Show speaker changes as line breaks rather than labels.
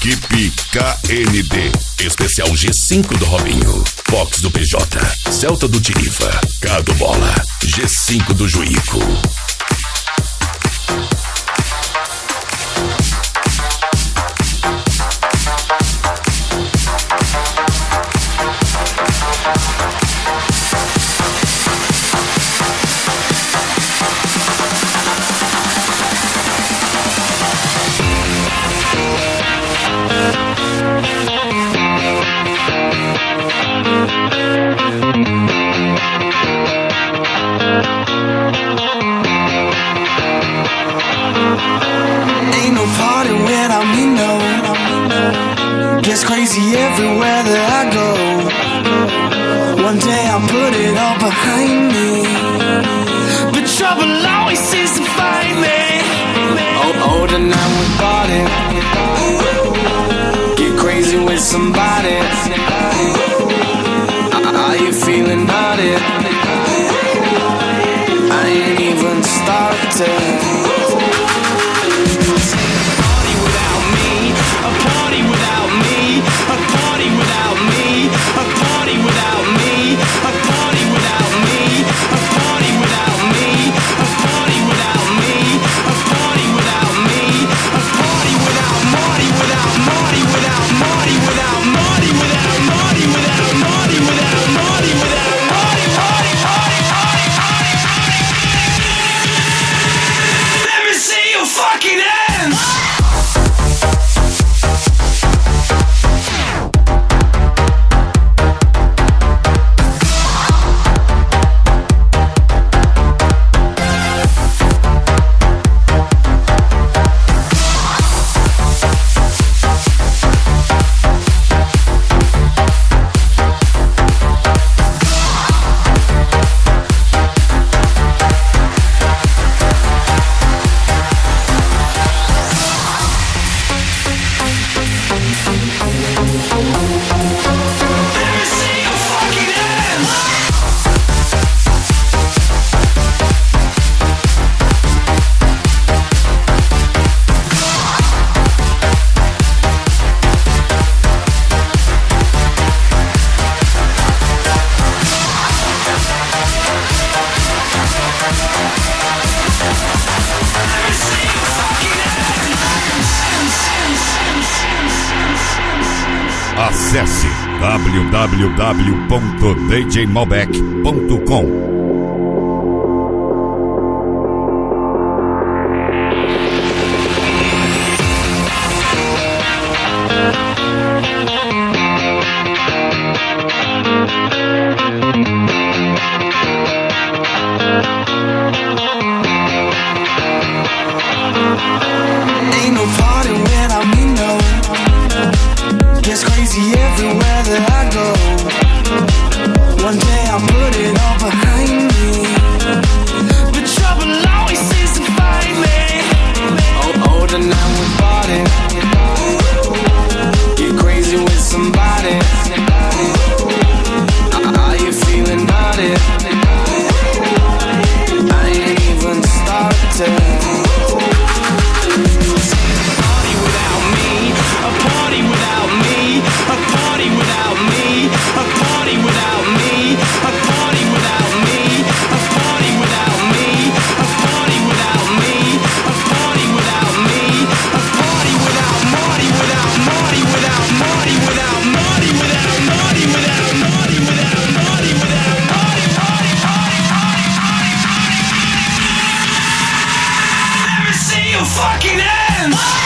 Equipe KND. Especial G5 do Robinho. Fox do PJ. Celta do Tiriva. K do Bola. G5 do Juíco.
Gets crazy everywhere that I go. One day I'll put it all behind me, but trouble always seems to find me. Oh, tonight we party. Get crazy with somebody. Are you feeling naughty? I ain't even started.
Acesse www.djmalbec.com.
Everywhere that I go, one day I'll put it all behind me, but trouble always seems to find me. Oh, tonight we party. Get crazy with somebody. Are you feeling naughty? I ain't even started. Party without me, a party without me, a party without me, a party without me, a party without me, a party without me, a party without me, a party without me, a party without Marty, without Marty, without Marty, without Marty, without Marty, without Marty, without Marty, without Marty, party, party, party, party, party. Let me see your fucking hands.